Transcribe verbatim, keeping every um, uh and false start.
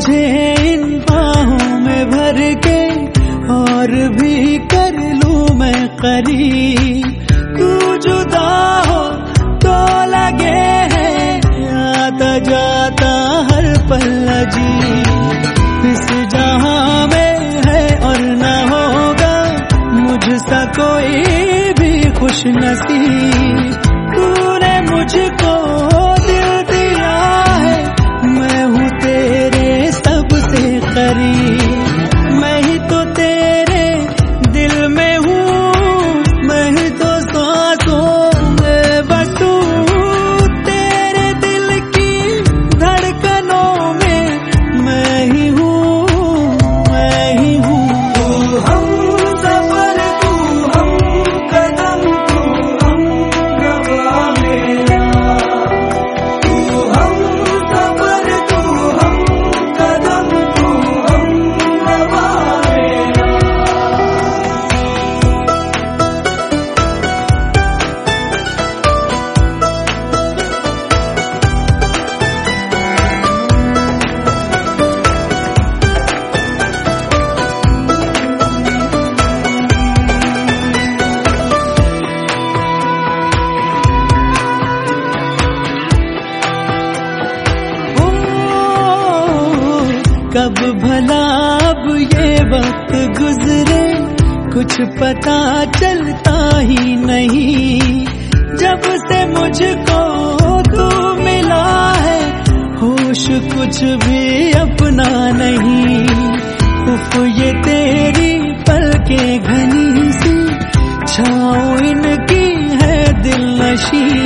तुझे इन बाहों में भर के और भी कर लूं मैं करीब। तू जुदा हो तो लगे है आता जाता हर पल अजीब। इस जहां में है और न होगा मुझसा कोई भी खुश नसीब। तूने मुझको दिल दिया है, मैं हूँ तेरे सबसे करीब। मैं ही तो तेरे दिल में हूँ, मैं ही तो सांसों में बसूं। तेरे दिल की धड़कनों में मैं ही हूँ, मैं ही हूँ। तू हम सफर, तू हम कदम, तू हम रवा मेरा। तू हम सफर, तू हम कदम, तू हम रवा मेरा। कब भला अब ये वक्त गुजरे, कुछ पता चलता ही नहीं। जब से मुझको तू मिला है, होश कुछ भी अपना नहीं। उफ ये तेरी पलकें घनी सी, छाँव इनकी है दिल नशी।